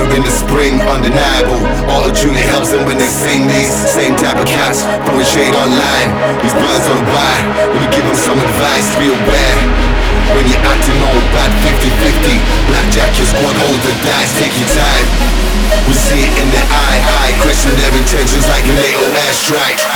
summer in the spring, undeniable. All the truly helps them when they sing these. Same type of cats, throwing shade online. These brothers on why, let me give them some advice. Be aware, when you're acting all bad 50-50. Blackjack, your squad holds the dice, take your time. We see it in their eye, question their intentions like a NATO airstrike.